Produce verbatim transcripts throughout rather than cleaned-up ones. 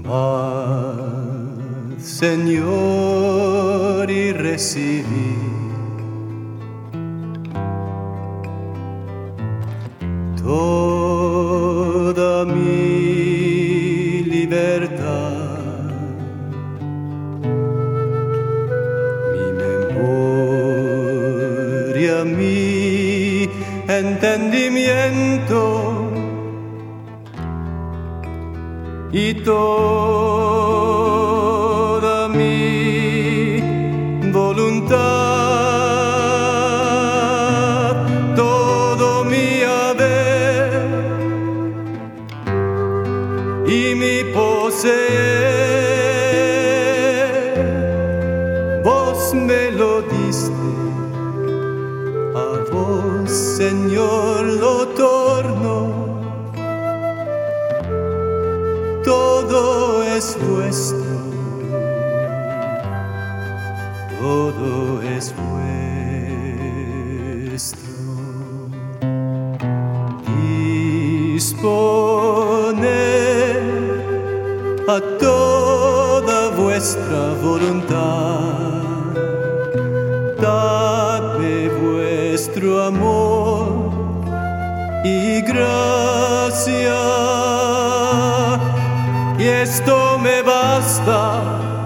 paz, Señor, y recibí toda mi libertad, mi memoria, mi entendimiento y toda mi voluntad, todo mi haber y mi poseer, vos me lo diste, a vos, Señor, lo torno. Todo es vuestro, todo es vuestro. Disponed a toda vuestra voluntad, dadme vuestro amor y gracia. Y esto me basta,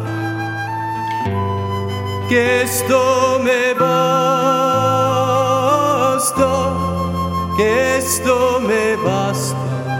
que esto me basta, que esto me basta.